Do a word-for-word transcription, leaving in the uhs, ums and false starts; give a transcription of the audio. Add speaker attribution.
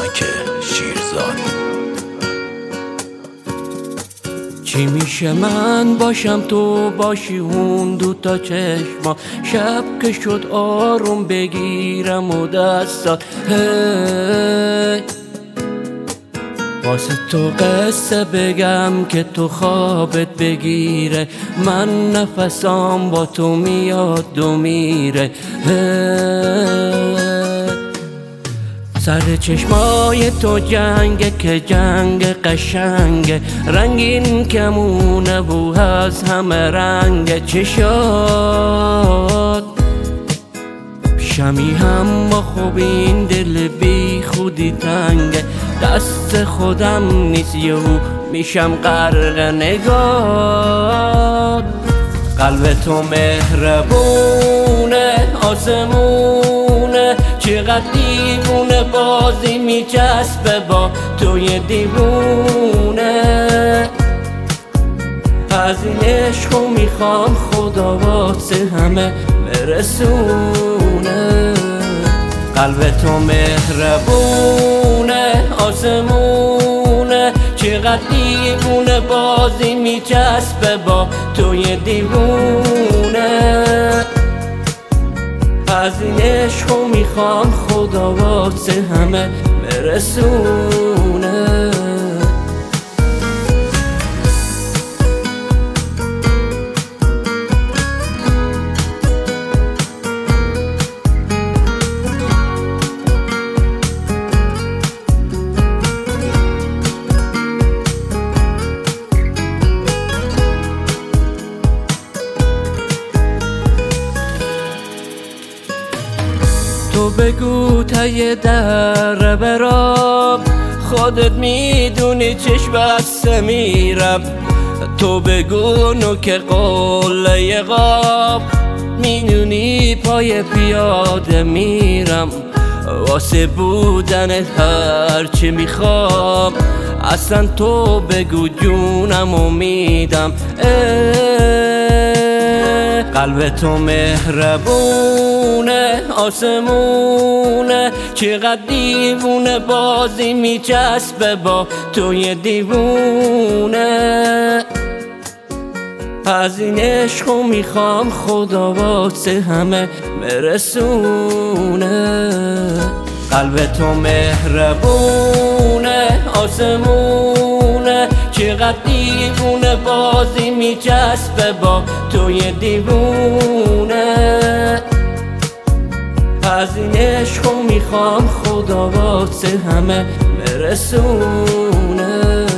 Speaker 1: مالک شیرزاد.
Speaker 2: چی میشه من باشم تو باشی اون دوتا چشما، شب که شد آروم بگیرم و دستات هی واسه تو قصه بگم که تو خوابت بگیره، من نفسام با تو میاد و میره هی سر چشمای تو جنگه که جنگ قشنگه، رنگین کمونه و از همه رنگه چشات شمی هم با خوب این دل بی خودی تنگه، دست خودم نیست یهو میشم غرق نگات. قلب تو مهربونه آسمونه، چقدر دیوونه بازی میچسبه با توی دیوونه، از این عشقو میخوام خدا واسه همه برسونه. قلب تو مهربونه آسمونه، چقدر دیوونه بازی میچسبه با توی دیوونه، از این عشقو میخوام خدا واسه همه برسونه. تو بگو ته در برام، خودت میدونی چشم بسته میرم، تو بگو نوک قله قاب، میدونی پای پیاده میرم، واسه بودنت هرچی میخوام، اصلا تو بگو جونمو میدم. قلب تو مهربونه آسمونه، چقدر دیوونه بازی میچسبه با توی دیوونه، از این عشقو میخوام خدا واسه همه برسونه. قلب تو مهربونه آسمونه، چقدر دیوونه بازی میچسبه با توی دیوونه، از این عشقو میخوام خدا واسه همه برسونه.